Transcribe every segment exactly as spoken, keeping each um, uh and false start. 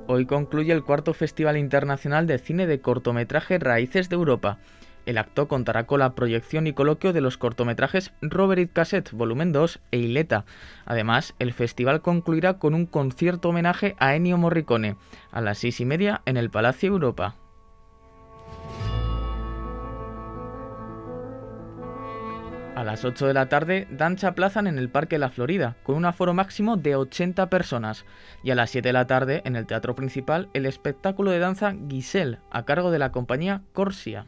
Hoy concluye el cuarto Festival Internacional de Cine de Cortometraje Raíces de Europa. El acto contará con la proyección y coloquio de los cortometrajes Robert It Cassette Volumen dos e Ileta. Además, el festival concluirá con un concierto homenaje a Ennio Morricone, a las seis y media en el Palacio Europa. A las ocho de la tarde, danza plazan en el Parque La Florida, con un aforo máximo de ochenta personas. Y a las siete de la tarde, en el Teatro Principal, el espectáculo de danza Giselle, a cargo de la compañía Corsia.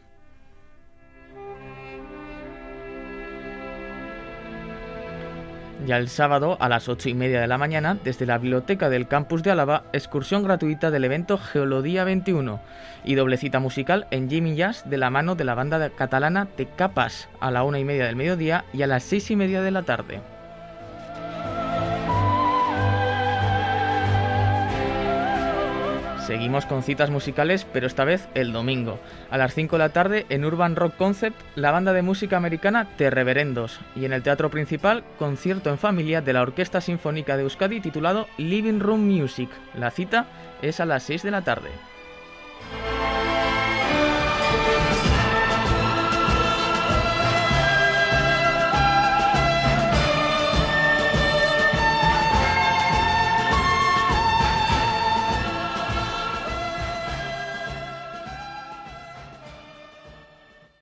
Ya el sábado, a las ocho y media de la mañana, desde la biblioteca del campus de Álava, excursión gratuita del evento Geolodía veintiuno y doble cita musical en Jimmy Jazz de la mano de la banda catalana Te Capas, a la una y media del mediodía y a las seis y media de la tarde. Seguimos con citas musicales, pero esta vez el domingo. A las cinco de la tarde, en Urban Rock Concept, la banda de música americana The Reverendos. Y en el Teatro Principal, concierto en familia de la Orquesta Sinfónica de Euskadi titulado Living Room Music. La cita es a las seis de la tarde.